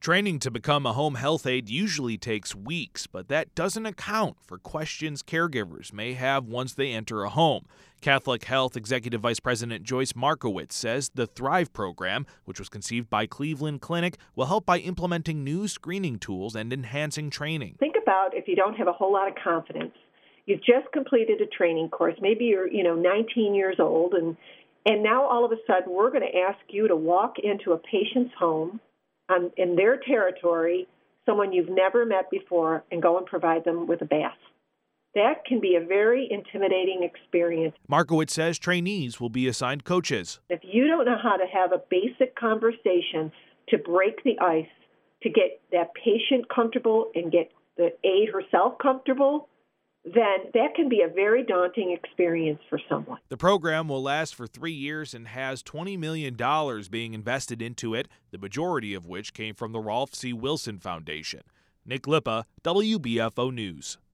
Training to become a home health aide usually takes weeks, but that doesn't account for questions caregivers may have once they enter a home. Catholic Health Executive Vice President Joyce Markowitz says the Thrive program, which was conceived by Cleveland Clinic, will help by implementing new screening tools and enhancing training. Think about if you don't have a whole lot of confidence. You've just completed a training course. Maybe you're 19 years old, and now all of a sudden we're going to ask you to walk into a patient's home in their territory, someone you've never met before, and go and provide them with a bath. That can be a very intimidating experience. Markowitz says trainees will be assigned coaches. If you don't know how to have a basic conversation to break the ice, to get that patient comfortable and get the aide herself comfortable, then that can be a very daunting experience for someone. The program will last for 3 years and has $20 million being invested into it, the majority of which came from the Rolf C. Wilson Foundation. Nick Lippa, WBFO News.